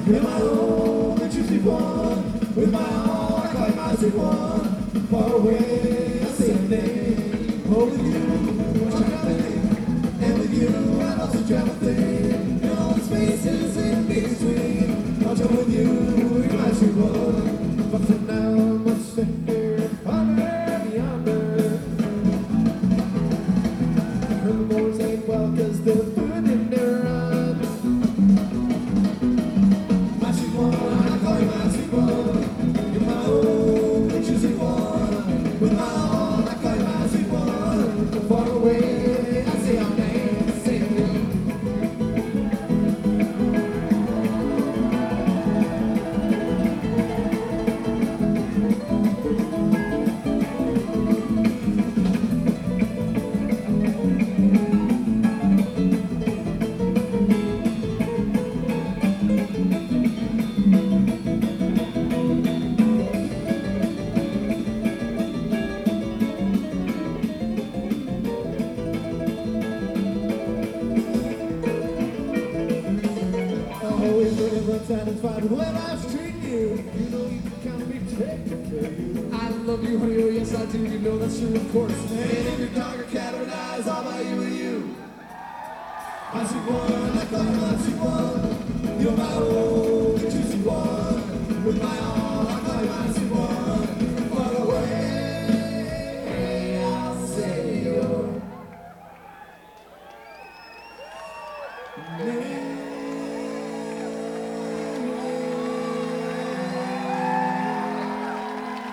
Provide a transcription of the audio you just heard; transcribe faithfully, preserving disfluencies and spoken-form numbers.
In my home, the juicy one. With my all, I call you my sweet one. Far away, I say your name. Oh, with you, I travel thing. And with you, I also travel thing. And all the spaces in between. I'll join with you, you're my sweet one. But for now, I must stay here. Under, yonder. Herbivores ain't well, cause they're food in their run. My sweet one, I call you my sweet one. You're my own, the choosy one. With my all, I call you my sweet one. Far away, I say your name, say your name. Always looking for satisfied with what I've treated you. You know you can count on me taking care of you. I love you, honey, oh yes I do. You know that's true, of course. And if your dog or cat or die, it's all about you and you. My sweet one, I call you my sweet one. You're my own.